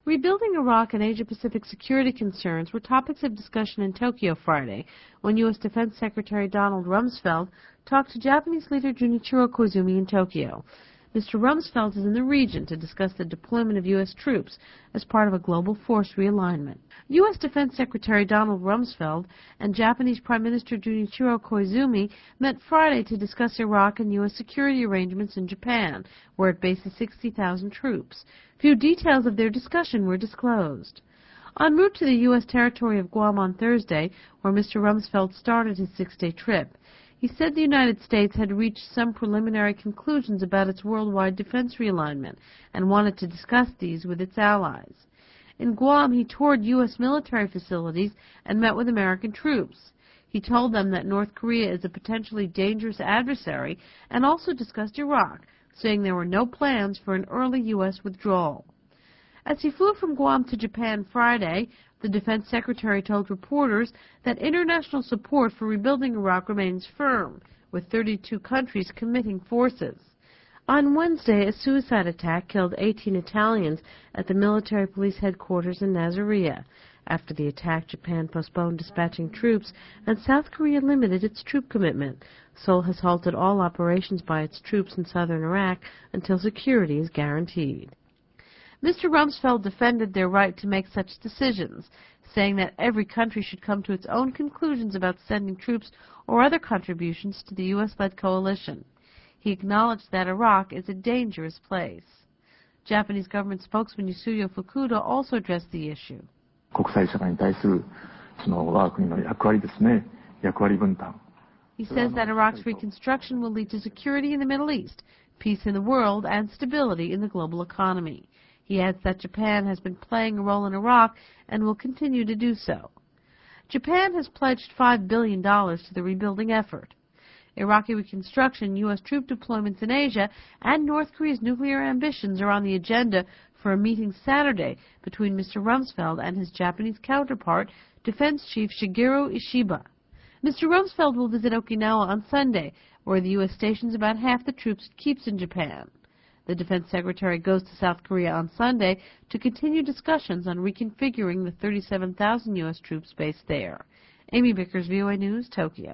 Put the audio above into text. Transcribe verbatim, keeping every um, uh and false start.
Rebuilding Iraq and Asia-Pacific security concerns were topics of discussion in Tokyo Friday when U S Defense Secretary Donald Rumsfeld talked to Japanese leader Junichiro Koizumi in Tokyo. Mister Rumsfeld is in the region to discuss the deployment of U S troops as part of a global force realignment. U S Defense Secretary Donald Rumsfeld and Japanese Prime Minister Junichiro Koizumi met Friday to discuss Iraq and U S security arrangements in Japan, where it bases sixty thousand troops. Few details of their discussion were disclosed. En route to the U S territory of Guam on Thursday, where Mister Rumsfeld started his six-day trip, he said the United States had reached some preliminary conclusions about its worldwide defense realignment and wanted to discuss these with its allies. In Guam, he toured U S military facilities and met with American troops. He told them that North Korea is a potentially dangerous adversary and also discussed Iraq, saying there were no plans for an early U S withdrawal. As he flew from Guam to Japan Friday, the Defense Secretary told reporters that international support for rebuilding Iraq remains firm, with thirty-two countries committing forces. On Wednesday, a suicide attack killed eighteen Italians at the military police headquarters in Nasiriyah. After the attack, Japan postponed dispatching troops, and South Korea limited its troop commitment. Seoul has halted all operations by its troops in southern Iraq until security is guaranteed. Mister Rumsfeld defended their right to make such decisions, saying that every country should come to its own conclusions about sending troops or other contributions to the U S-led coalition. He acknowledged that Iraq is a dangerous place. Japanese government spokesman Yasuyo Fukuda also addressed the issue. He says that Iraq's reconstruction will lead to security in the Middle East, peace in the world, and stability in the global economy. He adds that Japan has been playing a role in Iraq and will continue to do so. Japan has pledged five billion dollars to the rebuilding effort. Iraqi reconstruction, U S troop deployments in Asia, and North Korea's nuclear ambitions are on the agenda for a meeting Saturday between Mister Rumsfeld and his Japanese counterpart, Defense Chief Shigeru Ishiba. Mister Rumsfeld will visit Okinawa on Sunday, where the U S stations about half the troops it keeps in Japan. The Defense Secretary goes to South Korea on Sunday to continue discussions on reconfiguring the thirty-seven thousand U S troops based there. Amy Bickers, V O A News, Tokyo.